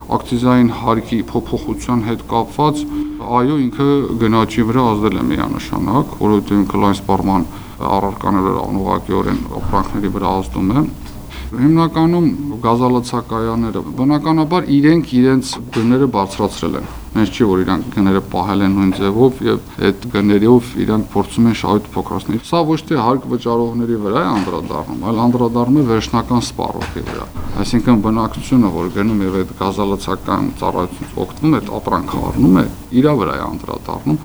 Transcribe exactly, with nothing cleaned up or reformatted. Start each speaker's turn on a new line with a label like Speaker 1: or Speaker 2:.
Speaker 1: ակցիզային հարկի փոփոխության հետ կապված, այո, ինքը գնաճի վրա ազդել է միանշանակ, որովհետև ինքը լայն սպառման առարկաները անուղղակիորեն ապրանքների վրա ազդում է։ Հիմնականում գազալացակայանները բնականաբար իրենք իրենց գները բարձրացրել են։ Հենց չի որ իրանք գները պահել են նույն ձևով եւ այդ գներով իրանք փորձում են շահույթ փոքրացնել։ Սա ոչ թե հարկ վճարողների վրա է անդրադառնում, այլ անդրադառնում է վերջնական սպառողի վրա։ Այսինքն բնակչությունը, որ գնում եւ այդ գազալացական ծառայությունից օգտվում է, այդ ապրանքը առնում է, իրա վրա է անդրադառնում։